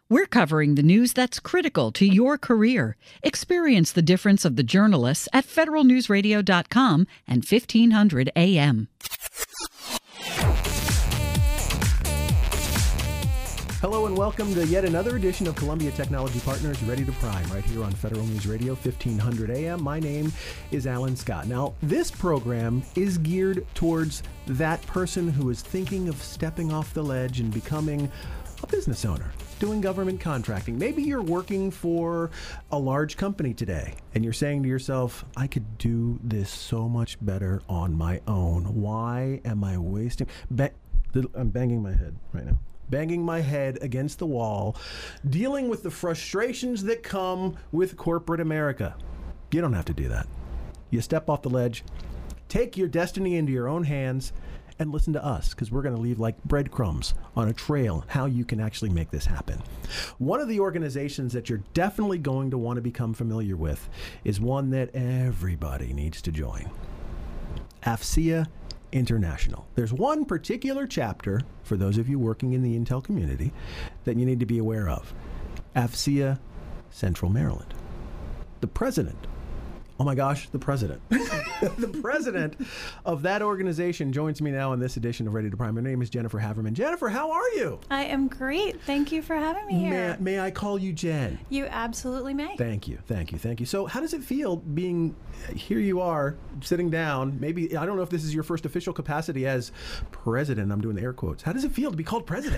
We're covering the news that's critical to your career. Experience the difference of the journalists at federalnewsradio.com and 1500 AM. Hello and welcome to yet another edition of Columbia Technology Partners Ready to Prime, right here on Federal News Radio, 1500 AM. My name is Alan Scott. Now, this program is geared towards that person who is thinking of stepping off the ledge and becoming a business owner, doing government contracting. Maybe you're working for a large company today and you're saying to yourself, I could do this so much better on my own. Why am I wasting? I'm banging my head right now. Banging my head against the wall, dealing with the frustrations that come with corporate America. You don't have to do that. You step off the ledge, take your destiny into your own hands, and listen to us, because we're going to leave like breadcrumbs on a trail how you can actually make this happen. One of the organizations that you're definitely going to want to become familiar with is one that everybody needs to join. AFCEA International. There's one particular chapter, for those of you working in the Intel community, that you need to be aware of. AFCEA Central Maryland. The president, oh my gosh, the president. The president of that organization joins me now in this edition of Ready to Prime. Her name is Jennifer Haverman. Jennifer, how are you? I am great. Thank you for having me here. May I call you Jen? You absolutely may. Thank you. So how does it feel being, here you are, sitting down, maybe, I don't know if this is your first official capacity as president, I'm doing the air quotes. How does it feel to be called president?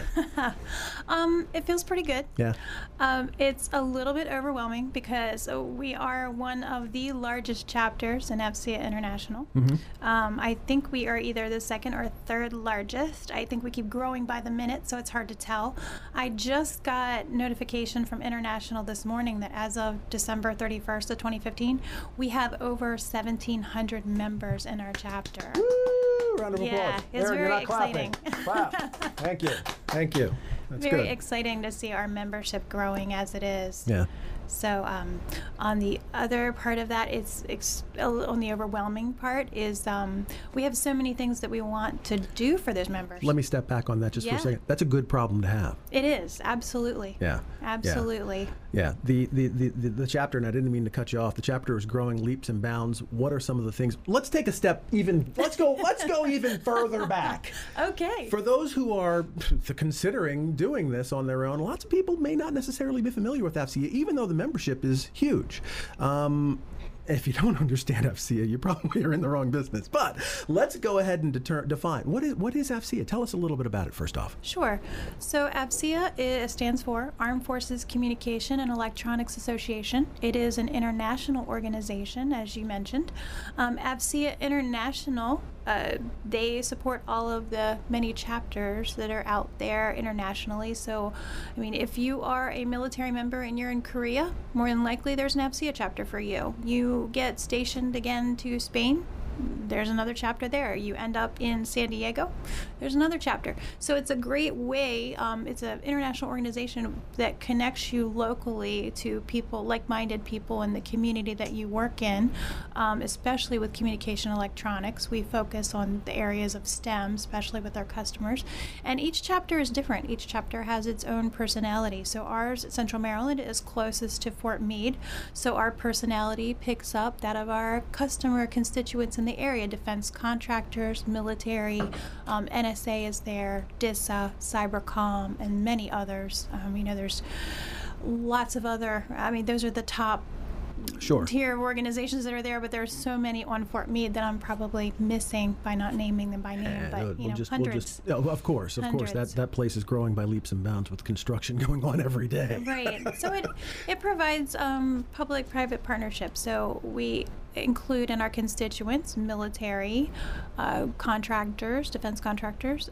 It feels pretty good. Yeah. It's a little bit overwhelming because we are one of the largest chapters in AFCEA International. Mm-hmm. I think we are either the second or third largest. I think we keep growing by the minute, so it's hard to tell. I just got notification from International this morning that as of December 31st of 2015, we have over 1,700 members in our chapter. Woo! Round of applause. Yeah, it's Aaron, very you're not exciting. Clap. Thank you. That's very good. exciting to see our membership growing as it is. Yeah. So on the other part of that, on the overwhelming part is we have so many things that we want to do for those members. Let me step back on that just for a second. That's a good problem to have. It is, absolutely. Yeah. Absolutely. Yeah. The chapter, and I didn't mean to cut you off, the chapter is growing leaps and bounds. What are some of the things? Let's take a step let's go even further back. Okay. For those who are considering doing this on their own, lots of people may not necessarily be familiar with AFCEA, even though the membership is huge. If you don't understand AFCEA, you probably are in the wrong business. But let's go ahead and define. What is AFCEA? Tell us a little bit about it first off. Sure. So AFCEA stands for Armed Forces Communication and Electronics Association. It is an international organization, as you mentioned. AFCEA International, they support all of the many chapters that are out there internationally. So, I mean, if you are a military member and you're in Korea, more than likely there's an AFCEA chapter for you. You get stationed again to Spain, there's another chapter there. You end up in San Diego, there's another chapter. So it's a great way, it's an international organization that connects you locally to people, like-minded people in the community that you work in, especially with communication electronics. We focus on the areas of STEM, especially with our customers. And each chapter is different. Each chapter has its own personality. So ours at Central Maryland is closest to Fort Meade. So our personality picks up that of our customer constituents in the area, defense contractors, military, NSA is there, DISA, Cybercom, and many others. There's lots of other, those are the top tier of organizations that are there, but there's so many on Fort Meade that I'm probably missing by not naming them by name, hundreds. Of course, that place is growing by leaps and bounds with construction going on every day. Right, so it provides public-private partnerships, so we include in our constituents military, contractors, defense contractors,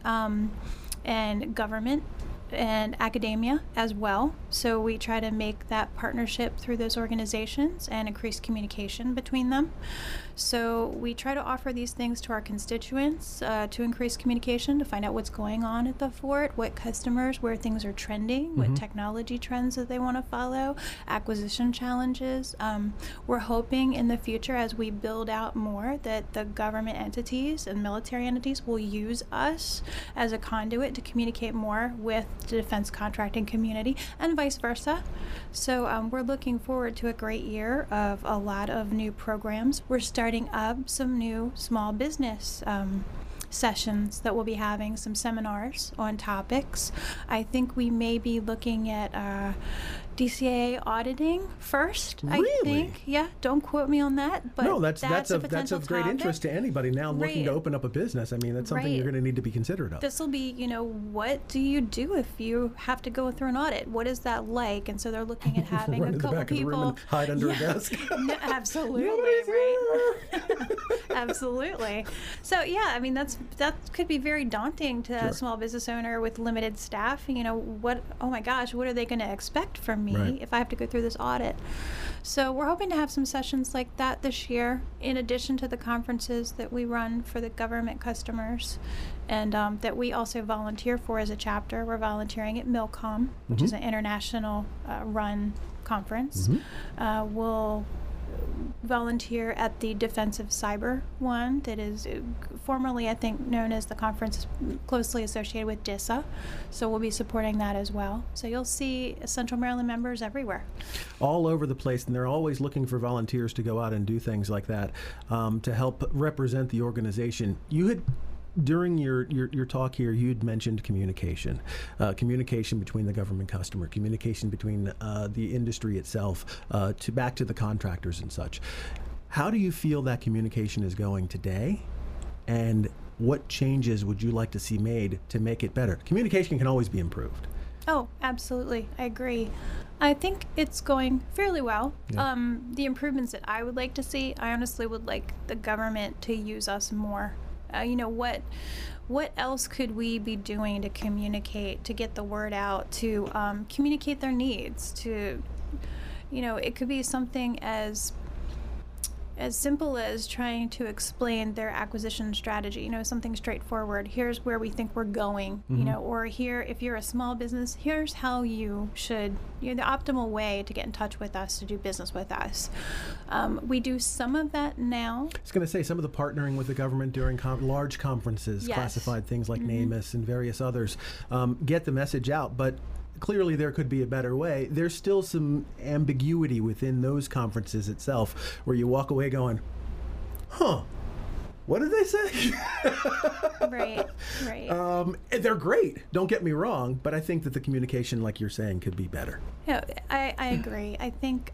and government, and academia as well. So we try to make that partnership through those organizations and increase communication between them. So we try to offer these things to our constituents to increase communication, to find out what's going on at the fort, what customers, where things are trending, what technology trends that they want to follow, acquisition challenges. We're hoping in the future, as we build out more, that the government entities and military entities will use us as a conduit to communicate more with the defense contracting community, and vice versa. So we're looking forward to a great year of a lot of new programs. We're starting up some new small business sessions that we'll be having, some seminars on topics. I think we may be looking at DCAA auditing first. Really? I think. Yeah, don't quote me on that, but no, that's a of potential great topic. interest to anybody now looking to Right. open up a business. I mean, that's something Right. you're going to need to be considerate of. This will be, what do you do if you have to go through an audit? What is that like? And so they're looking at having Run a to the couple back of the room people and hide under a desk. No, absolutely, Nobody's right? here. Absolutely. So yeah, I mean that could be very daunting to Sure. a small business owner with limited staff. Oh my gosh, what are they going to expect from me Right. if I have to go through this audit? So we're hoping to have some sessions like that this year, in addition to the conferences that we run for the government customers, and that we also volunteer for as a chapter. We're volunteering at MILCOM, which is an international run conference. We'll volunteer at the Defensive Cyber one that is formerly, I think, known as the conference closely associated with DISA. So we'll be supporting that as well. So you'll see Central Maryland members everywhere. All over the place, and they're always looking for volunteers to go out and do things like that to help represent the organization. You had, during your talk here, you'd mentioned communication between the government customer, communication between the industry itself, back to the contractors and such. How do you feel that communication is going today, and what changes would you like to see made to make it better? Communication can always be improved. Oh, absolutely. I agree. I think it's going fairly well. Yeah. The improvements that I would like to see, I honestly would like the government to use us more. What else could we be doing to communicate, to get the word out, to communicate their needs, to, it could be something as simple as trying to explain their acquisition strategy, something straightforward. Here's where we think we're going, or here, if you're a small business, here's how you should, the optimal way to get in touch with us, to do business with us. We do some of that now. I was going to say, some of the partnering with the government during large conferences, Yes. classified things like NamUs and various others, get the message out, but clearly there could be a better way. There's still some ambiguity within those conferences itself, where you walk away going, what did they say? Right. They're great, don't get me wrong, but I think that the communication, like you're saying, could be better. Yeah, I agree. I think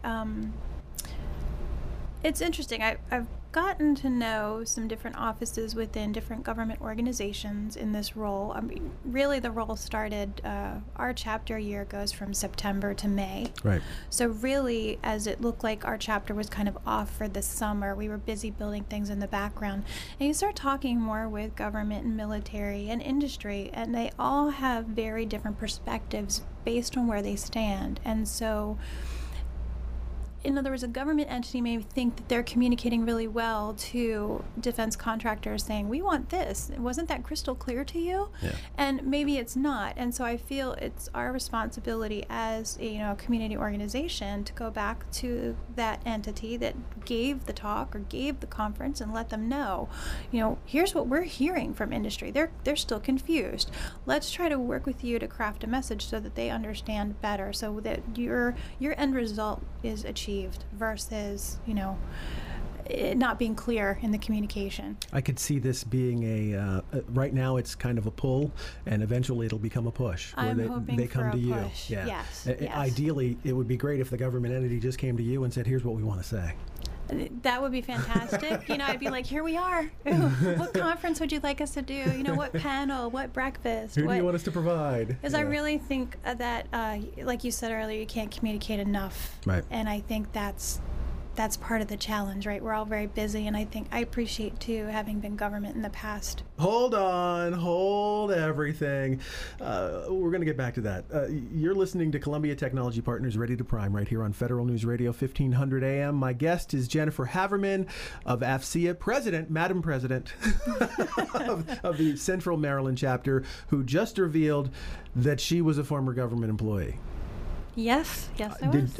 it's interesting. I've gotten to know some different offices within different government organizations in this role. I mean, really, the role started, our chapter year goes from September to May. Right. So really, as it looked like our chapter was kind of off for the summer, we were busy building things in the background. And you start talking more with government and military and industry, and they all have very different perspectives based on where they stand. And so, in other words, a government entity may think that they're communicating really well to defense contractors, saying, we want this. Wasn't that crystal clear to you? Yeah. And maybe it's not. And so I feel it's our responsibility as a community organization to go back to that entity that gave the talk or gave the conference and let them know, here's what we're hearing from industry. They're still confused. Let's try to work with you to craft a message so that they understand better, so that your end result is achieved versus it not being clear in the communication. I could see this being right now it's kind of a pull, and eventually it'll become a push. I'm where hoping they come for to a you. push. Yeah. Yes, yes. Ideally, it would be great if the government entity just came to you and said, here's what we want to say. That would be fantastic. I'd be like, here we are. What conference would you like us to do? What panel, what breakfast? Who do you want us to provide? Because I really think that, like you said earlier, you can't communicate enough. Right. And I think that's part of the challenge, right? We're all very busy, and I appreciate, too, having been government in the past. Hold on, hold everything. We're going to get back to that. You're listening to Columbia Technology Partners Ready to Prime right here on Federal News Radio 1500 AM. My guest is Jennifer Haverman of AFCEA, Madam President of the Central Maryland chapter, who just revealed that she was a former government employee. Yes, I was.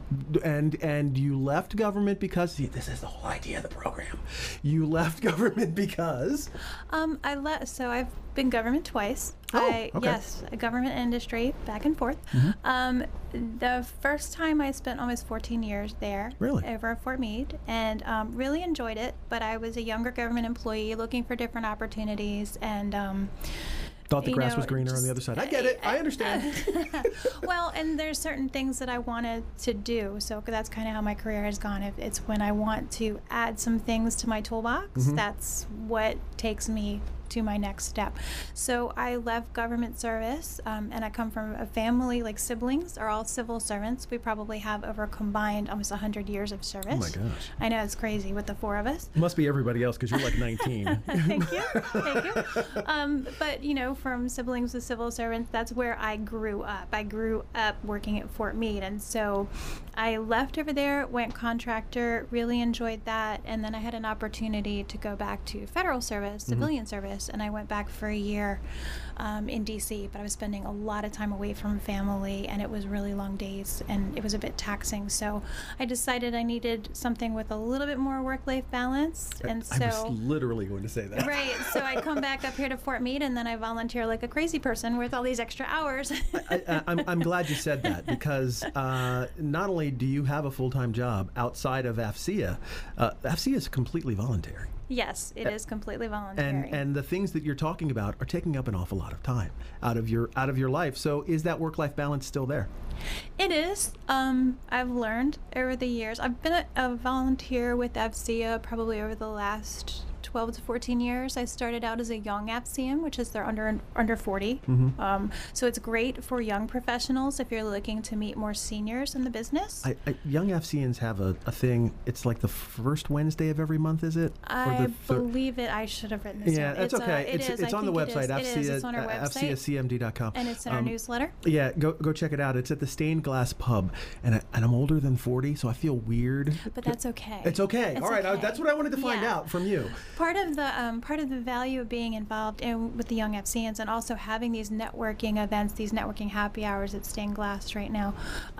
And you left government because this is the whole idea of the program. You left government because So I've been government twice. Okay. Yes, government industry, back and forth. The first time I spent almost 14 years there, Really? over at Fort Meade, and really enjoyed it. But I was a younger government employee looking for different opportunities, and thought the grass was greener on the other side. I get it. I understand. Well, and there's certain things that I wanted to do, so that's kind of how my career has gone. It's when I want to add some things to my toolbox, that's what takes me to my next step. So I left government service, and I come from a family, like siblings are all civil servants. We probably have over combined almost 100 years of service. Oh my gosh. I know, it's crazy with the four of us. Must be everybody else because you're like 19. Thank you. But, from siblings to civil servants, that's where I grew up. I grew up working at Fort Meade. And so I left over there, went contractor, really enjoyed that. And then I had an opportunity to go back to federal service, civilian service. And I went back for a year in D.C., but I was spending a lot of time away from family, and it was really long days, and it was a bit taxing. So I decided I needed something with a little bit more work-life balance. And so I was literally going to say that. Right. So I come back up here to Fort Meade, and then I volunteer like a crazy person with all these extra hours. I'm glad you said that, because not only do you have a full-time job outside of AFCEA, AFCEA is completely voluntary. Yes, it is completely voluntary. And the things that you're talking about are taking up an awful lot of time out of your life. So is that work-life balance still there? It is. I've learned over the years. I've been a volunteer with AFCEA probably over the last 12 to 14 years. I started out as a young AFCEAN, which is they're under 40. So it's great for young professionals if you're looking to meet more seniors in the business. Young AFCEANs have a thing. It's like the first Wednesday of every month, is it? I believe it. I should have written this down. Yeah, that's okay. It's on the website, It's on our website. AFCEACMD.com. And it's in our newsletter. Yeah, go check it out. It's at the Stained Glass Pub. And I'm older than 40, so I feel weird. But that's okay. It's okay. It's all right, okay. That's what I wanted to find out from you. Part of the value of being involved with the young AFCEANs, and also having these networking events, these networking happy hours at Stained Glass right now,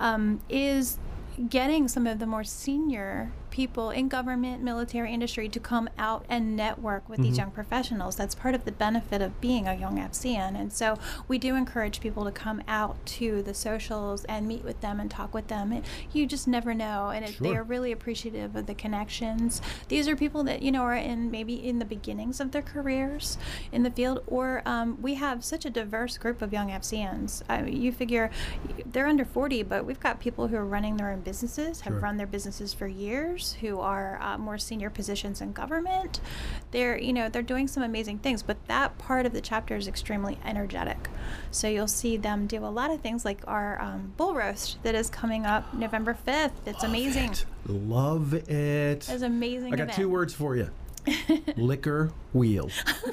is getting some of the more senior people in government, military, industry to come out and network with these young professionals. That's part of the benefit of being a young AFCEAN. And so we do encourage people to come out to the socials and meet with them and talk with them. And you just never know. And they are really appreciative of the connections. These are people that, are maybe in the beginnings of their careers in the field, or we have such a diverse group of young AFCEANs. You figure they're under 40, but we've got people who are running their own businesses, have run their businesses for years, who are more senior positions in government. They're doing some amazing things, but that part of the chapter is extremely energetic. So you'll see them do a lot of things, like our bull roast that is coming up November 5th. It's amazing. Love it. It's amazing. I got 2 words for you. Liquor wheel.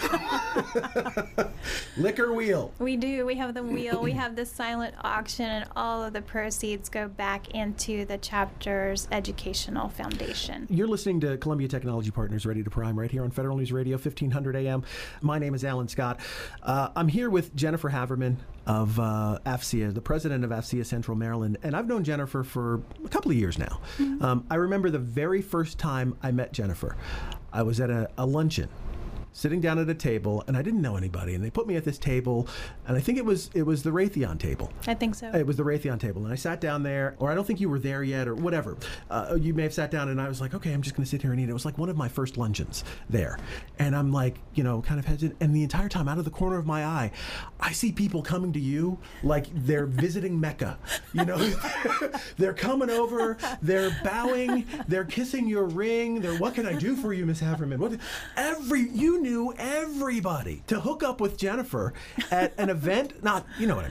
Liquor wheel. We do. We have the wheel. We have the silent auction, and all of the proceeds go back into the chapter's educational foundation. You're listening to Columbia Technology Partners Ready to Prime right here on Federal News Radio, 1500 AM. My name is Alan Scott. I'm here with Jennifer Haverman of AFCEA, the president of AFCEA Central Maryland, and I've known Jennifer for a couple of years now. I remember the very first time I met Jennifer. I was at a luncheon, sitting down at a table, and I didn't know anybody, and they put me at this table, and I think it was the Raytheon table. I think so. It was the Raytheon table, and I sat down there, or I don't think you were there yet, or whatever. You may have sat down, and I was like, okay, I'm just going to sit here and eat. It was like one of my first luncheons there, and I'm like, kind of hesitant, and the entire time, out of the corner of my eye, I see people coming to you like they're visiting Mecca. They're coming over, they're bowing, they're kissing your ring. What can I do for you, Miss Haverman? You knew everybody to hook up with Jennifer at an event. Not, you know what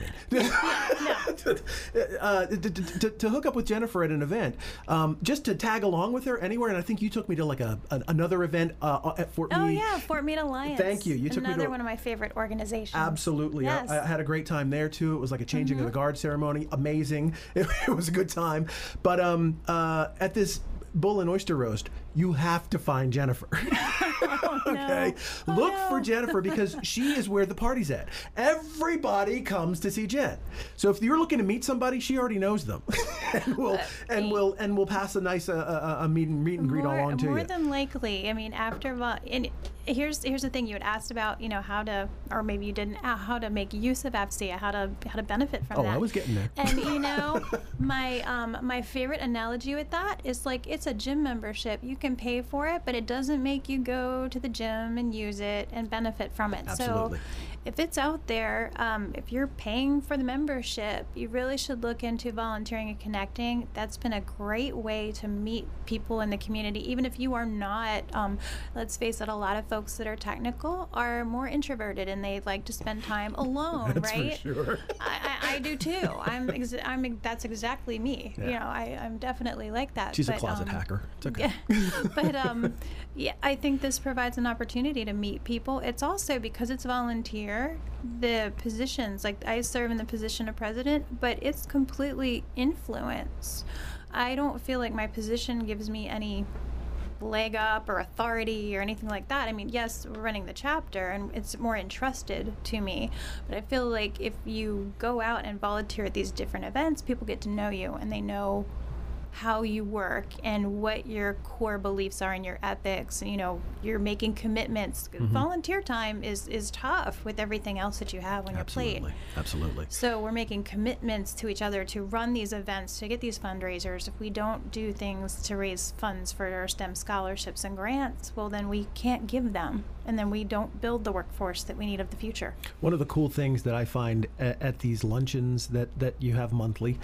I mean. To hook up with Jennifer at an event, just to tag along with her anywhere. And I think you took me to like another event at Fort Meade. Oh yeah, Fort Meade Alliance. Thank you. You took me to another one of my favorite organizations. Absolutely. Yes. I had a great time there too. It was like a changing of the guard ceremony. Amazing. It was a good time. But at this bull and oyster roast, you have to find Jennifer. Okay? Look for Jennifer because she is where the party's at. Everybody comes to see Jen. So if you're looking to meet somebody, she already knows them. and we'll pass a nice a meet and greet along to you. More than likely. I mean, and here's the thing, you had asked about, how to, or maybe you didn't, how to make use of AFCEA, how to benefit from that. I was getting there. And my favorite analogy with that is like, it's a gym membership. You can pay for it, but it doesn't make you go to the gym and use it and benefit from it. Absolutely. So if it's out there, if you're paying for the membership, you really should look into volunteering and connecting. That's been a great way to meet people in the community, even if you are not, let's face it, a lot of folks that are technical are more introverted and they like to spend time alone, That's right? for sure. I do too. That's exactly me. Yeah. I'm definitely like that. She's a closet hacker. It's okay. But I think this provides an opportunity to meet people. It's also, because it's volunteer, the positions, like I serve in the position of president, but it's completely influence. I don't feel like my position gives me any leg up or authority or anything like that. I mean, yes, we're running the chapter and it's more entrusted to me, but I feel like if you go out and volunteer at these different events, people get to know you and they know how you work and what your core beliefs are and your ethics. You're making commitments. Volunteer time is tough with everything else that you have on your plate. Absolutely. So we're making commitments to each other to run these events, to get these fundraisers. If we don't do things to raise funds for our STEM scholarships and grants, well, then we can't give them. And then we don't build the workforce that we need of the future. One of the cool things that I find at these luncheons that you have monthly,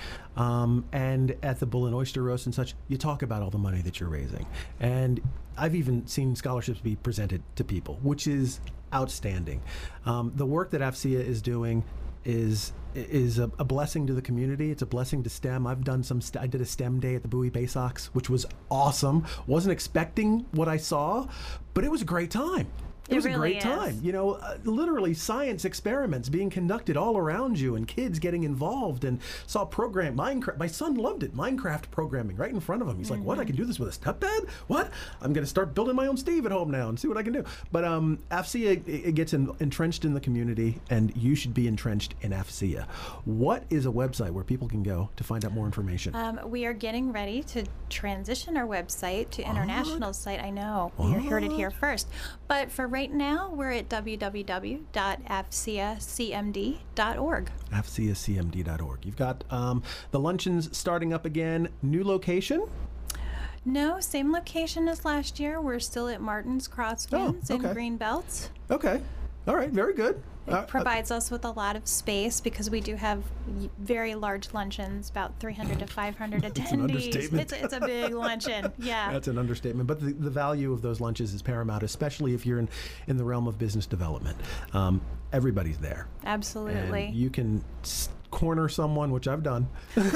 and at the Bull and Oyster Roast and such, you talk about all the money that you're raising. And I've even seen scholarships be presented to people, which is outstanding. The work that AFCEA is doing is a blessing to the community. It's a blessing to STEM. I've done I did a STEM day at the Bowie Bay Sox, which was awesome. Wasn't expecting what I saw, but it was a great time. It was really a great time. Literally science experiments being conducted all around you and kids getting involved, and saw Minecraft. My son loved it. Minecraft programming right in front of him. He's like, what? I can do this with a stepdad? What? I'm going to start building my own Steve at home now and see what I can do. But AFCEA, it gets entrenched in the community, and you should be entrenched in AFCEA. What is a website where people can go to find out more information? We are getting ready to transition our website to international site. I know. You heard it here first. But for right now, we're at www.afceacmd.org. afceacmd.org. You've got the luncheons starting up again. New location? No, same location as last year. We're still at Martin's Crosswinds in Greenbelt. Okay. All right. Very good. It provides us with a lot of space because we do have very large luncheons, about 300 to 500 attendees. That's an understatement. It's a big luncheon, yeah. That's an understatement. But the value of those lunches is paramount, especially if you're in the realm of business development. Everybody's there. Absolutely. And you can corner someone, which I've done.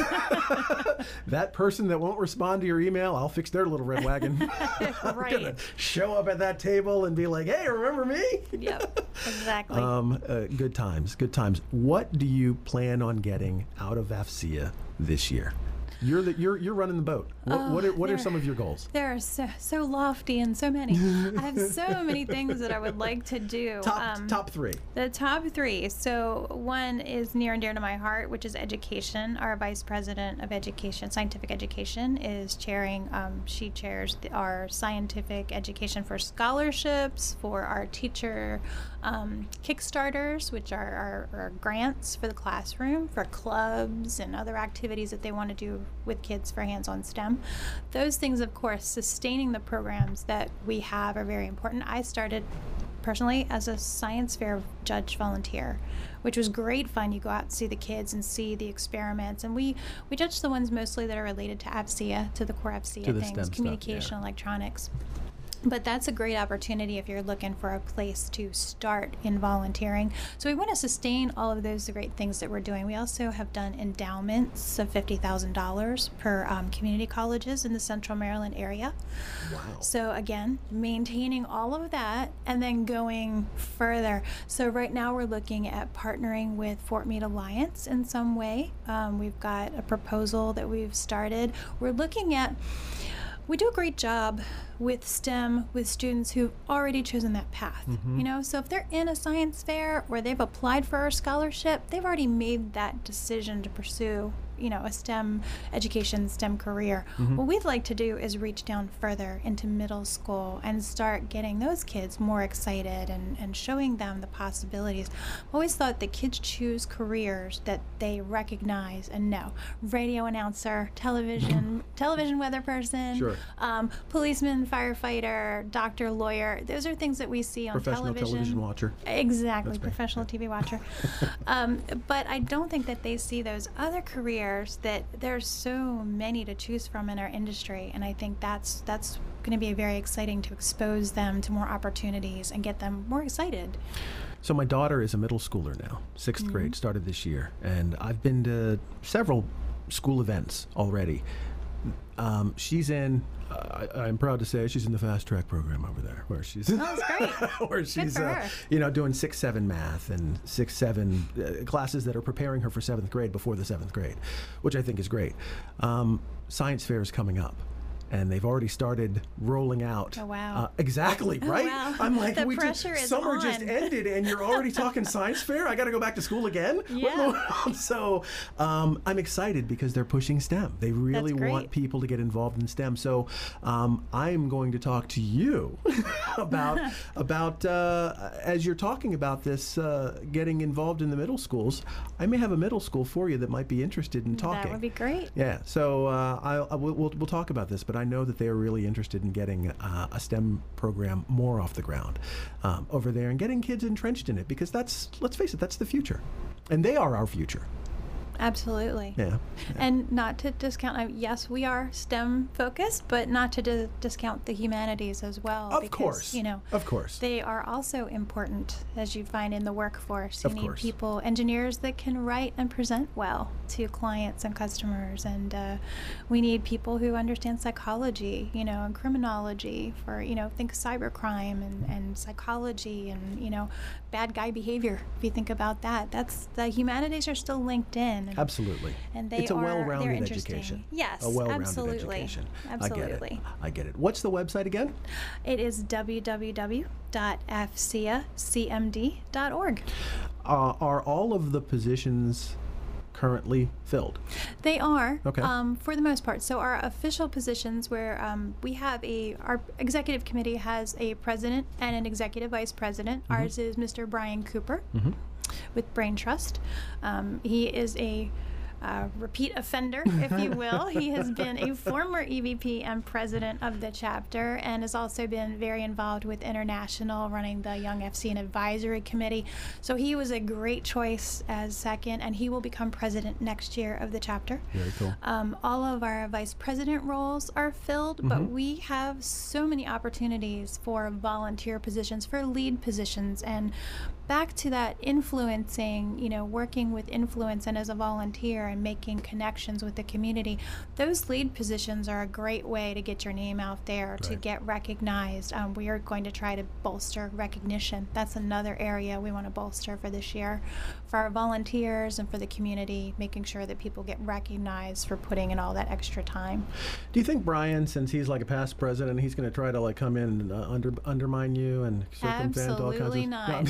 That person that won't respond to your email, I'll fix their little red wagon. Right. I'm gonna show up at that table and be like, hey, remember me? Yep, exactly. Good times. What do you plan on getting out of AFCEA this year? You're running the boat. What are some of your goals? There are so lofty and so many. I have so many things that I would like to do. Top three. The top three. So one is near and dear to my heart, which is education. Our Vice President of Education, Scientific Education, is chairing. She chairs our Scientific Education for Scholarships, for our teacher Kickstarters, which are our grants for the classroom, for clubs and other activities that they want to do with kids for hands-on STEM. Those things, of course, sustaining the programs that we have are very important. I started personally as a science fair judge volunteer, which was great fun. You go out and see the kids and see the experiments, and we judge the ones mostly that are related to AFCEA, to the core AFCEA to the things, STEM communication, stuff, yeah. Electronics. But that's a great opportunity if you're looking for a place to start in volunteering. So we want to sustain all of those great things that we're doing. We also have done endowments of $50,000 per community colleges in the Central Maryland area. Wow. So again, maintaining all of that and then going further. So right now we're looking at partnering with Fort Meade Alliance in some way. We've got a proposal that we've started. We're looking at We do a great job with STEM with students who've already chosen that path. So if they're in a science fair or they've applied for a scholarship, they've already made that decision to pursue a STEM education, STEM career. What we'd like to do is reach down further into middle school and start getting those kids more excited and showing them the possibilities. I've always thought that kids choose careers that they recognize and know. Radio announcer, television weather person, Sure. Policeman, firefighter, doctor, lawyer. Those are things that we see on Professional television watcher. Exactly, That's me. professional TV watcher. But I don't think that they see those other careers that there's so many to choose from in our industry, and I think that's going to be very exciting to expose them to more opportunities and get them more excited. So my daughter is a middle schooler now, 6th grade, started this year, and I've been to several school events already. She's in, I'm proud to say, she's in the fast track program over there, where she's That's great. where she's for her. doing 6-7 math and 6-7 classes that are preparing her for 7th grade before the 7th grade, which I think is great. Science fair is coming up, and they've already started rolling out. Oh, wow. Exactly, right? wow. I'm like, The pressure is summer on. just ended, and you're already talking science fair? I got to go back to school again? What's Yeah. going on? So I'm excited because they're pushing STEM. They really That's great. want people to get involved in STEM. So I'm going to talk to you about as you're talking about this, getting involved in the middle schools. I may have a middle school for you that might be interested in talking. That would be great. Yeah, so we'll talk about this, but I know that they are really interested in getting a STEM program more off the ground over there and getting kids entrenched in it, because let's face it, that's the future. And they are our future. Absolutely. Yeah. And not to discount, yes, we are STEM focused, but not to discount the humanities as well. Of because, course. Of course. They are also important, as you find in the workforce. You Of need course. people, engineers that can write and present well to clients and customers. And we need people who understand psychology, and criminology for, think cybercrime and psychology and, bad guy behavior. If you think about that, the humanities are still linked in. Absolutely. And it's a they're well-rounded interesting. education. Yes, A well-rounded absolutely. education. Absolutely. I get it. What's the website again? It is www.fciacmd.org. Are all of the positions currently filled? They are, Okay. For the most part. So our official positions, where we have our executive committee has a president and an executive vice president. Ours is Mr. Brian Cooper with Brain Trust. He is a repeat offender, if you will. He has been a former EVP and president of the chapter, and has also been very involved with International, running the Young FCN Advisory Committee. So he was a great choice as second, and he will become president next year of the chapter. Very cool. All of our vice president roles are filled, but we have so many opportunities for volunteer positions, for lead positions, and back to that influencing, working with influence and as a volunteer and making connections with the community. Those lead positions are a great way to get your name out there, to Right. get recognized. We are going to try to bolster recognition. That's another area we want to bolster for this year, for our volunteers and for the community, making sure that people get recognized for putting in all that extra time. Do you think Brian, since he's like a past president, he's going to try to come in and undermine you and circumvent all kinds of... Absolutely not.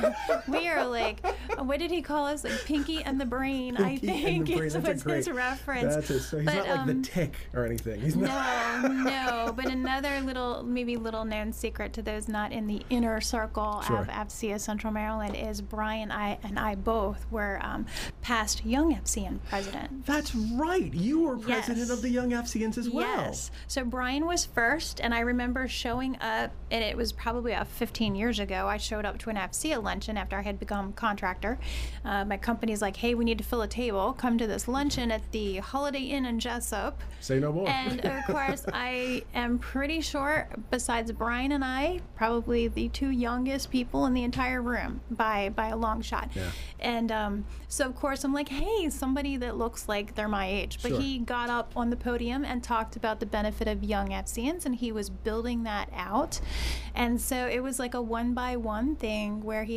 We are like, what did he call us? Like Pinky and the Brain, I Pinky and think the Brain. is That's a what's great- his reference. That's it. So he's But, not like the Tick or anything. He's not. No. But another little known secret to those not in the inner circle Sure. of FCA Central Maryland is Brian and I both were past Young FCN president. That's right. You were president Yes. of the Young FCNs as well. Yes. So Brian was first, and I remember showing up, and it was probably 15 years ago. I showed up to an FCA luncheon after I had become contractor. My company's like, hey, we need to fill a table. Come to this luncheon at the Holiday Inn in Jessup. Say no more. And of course, I am pretty sure, besides Brian and I, probably the two youngest people in the entire room by a long shot. Yeah. And so of course I'm like, hey, somebody that looks like they're my age. But Sure. he got up on the podium and talked about the benefit of young FCNs, and he was building that out. And so it was like a one-by-one thing where he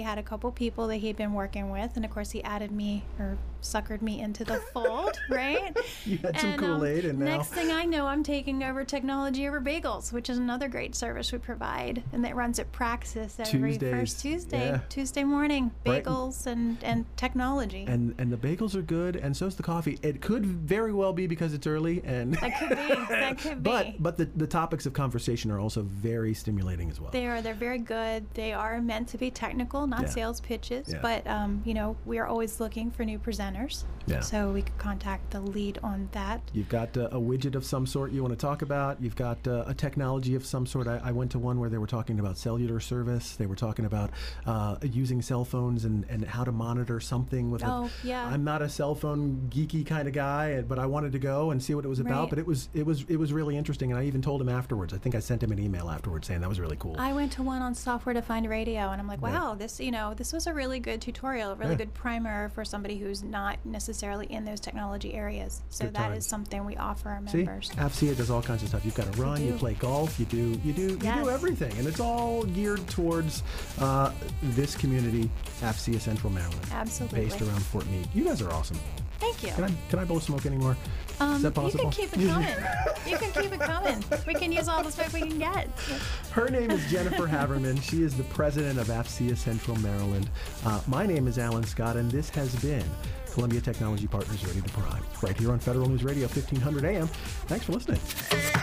had a couple people that he'd been working with, and of course he added me, or suckered me into the fold, right? You had some Kool-Aid, and now... Next thing I know, I'm taking over Technology Over Bagels, which is another great service we provide, and that runs at Praxis every first Tuesday morning. Bagels and technology. And the bagels are good, and so's the coffee. It could very well be because it's early, and that could be. But the topics of conversation are also very stimulating as well. They're very good. They are meant to be technical, not sales pitches. But we are always looking for new presenters. So we could contact the lead on that. You've got a widget of some sort you want to talk about. You've got a technology of some sort. I went to one where they were talking about cellular service. They were talking about using cell phones and how to monitor something with I'm not a cell phone geeky kind of guy, but I wanted to go and see what it was about. But it was really interesting, and I even told him afterwards. I think I sent him an email afterwards saying that was really cool. I went to one on software-defined radio, and I'm like, wow, this was a really good tutorial, a really good primer for somebody who's not necessarily in those technology areas. So that is something we offer our members. See, AFCEA does all kinds of stuff. You've got to run, you play golf, you do everything, and it's all geared towards this community, AFCEA Central Maryland. Absolutely. Based around Fort Meade. You guys are awesome. Thank you. Can I blow smoke anymore? Is that possible? You can keep it coming. You can keep it coming. We can use all the smoke we can get. Her name is Jennifer Haverman. She is the president of AFCEA Central Maryland. My name is Alan Scott, and this has been Columbia Technology Partners Ready to Prime, right here on Federal News Radio 1500 AM. Thanks for listening.